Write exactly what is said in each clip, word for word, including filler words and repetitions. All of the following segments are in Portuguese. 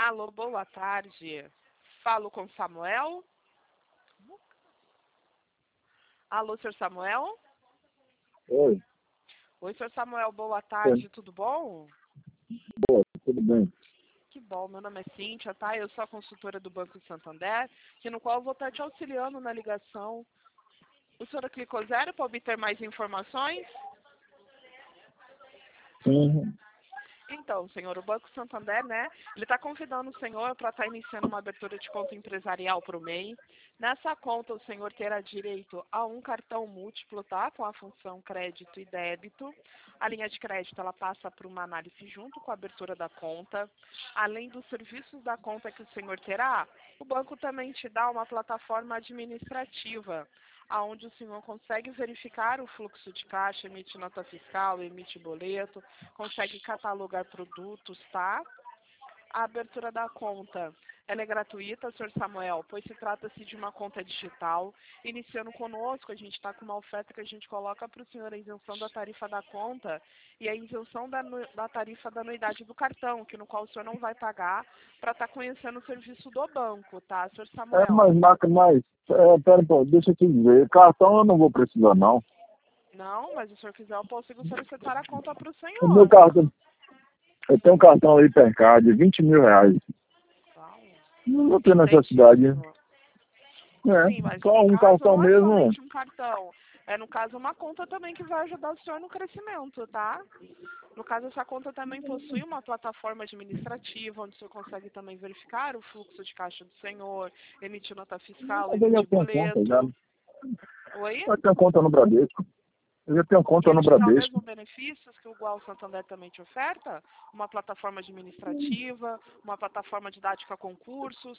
Alô, boa tarde. Falo com Samuel. Alô, senhor Samuel? Oi. Oi, senhor Samuel, boa tarde, tudo bom? Boa, tudo bem. Que bom, meu nome é Cíntia, tá? Eu sou a consultora do Banco Santander, que no qual eu vou estar te auxiliando na ligação. O senhor clicou zero para obter mais informações? Sim. Então, senhor, o Banco Santander, né, ele está convidando o senhor para estar iniciando uma abertura de conta empresarial para o M E I. Nessa conta, o senhor terá direito a um cartão múltiplo, tá, com a função crédito e débito. A linha de crédito, ela passa por uma análise junto com a abertura da conta. Além dos serviços da conta que o senhor terá, o banco também te dá uma plataforma administrativa, aonde o senhor consegue verificar o fluxo de caixa, emite nota fiscal, emite boleto, consegue catalogar produtos, tá? A abertura da conta, ela é gratuita, senhor Samuel, pois se trata-se de uma conta digital. Iniciando conosco, a gente está com uma oferta que a gente coloca para o senhor a isenção da tarifa da conta e a isenção da, da tarifa da anuidade do cartão, que no qual o senhor não vai pagar para estar tá conhecendo o serviço do banco, tá, senhor Samuel? É, mas, Maca, mas, é, pera um pouco, deixa eu te dizer, cartão eu não vou precisar, não. Não, mas se o senhor quiser, eu posso solicitar a conta para o O senhor. meu cartão, eu tenho um cartão aí, Hipercard, vinte mil reais. Uau. Não vou ter Entendi, necessidade. senhor. É, Sim, mas só no um caso cartão não é mesmo. somente um cartão. É, no caso, uma conta também que vai ajudar o senhor no crescimento, tá? No caso, essa conta também possui uma plataforma administrativa, onde o senhor consegue também verificar o fluxo de caixa do senhor, emitir nota fiscal, Mas eu já emitir tenho conta, já. boleto. Oi? Eu tenho conta no Bradesco. Eu já tenho Que conta no ele te dá os Bradesco. mesmos benefícios que o Igual Santander também te oferta? Uma plataforma administrativa, uma plataforma didática com cursos.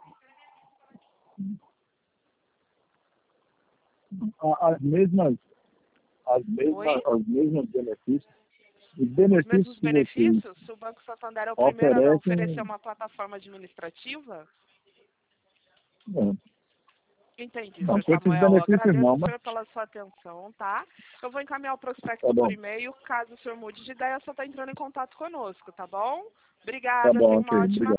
A- As mesmas, as Oi? mesmas, os mesmos benefícios. Os Os benefícios mesmos que vocês benefícios? Se o Banco Santander é o primeiro a não oferecer oferecem. uma plataforma administrativa? É, Entendi, não, senhor com esses Samuel. Eu benefícios agradeço não, o mas senhor pela sua atenção, tá? Eu vou encaminhar o tá prospecto por bom. e-mail. Caso o senhor mude de ideia, só está entrando em contato conosco, tá bom? Tá Obrigada, bom, tenha ok. uma ótima Obrigado.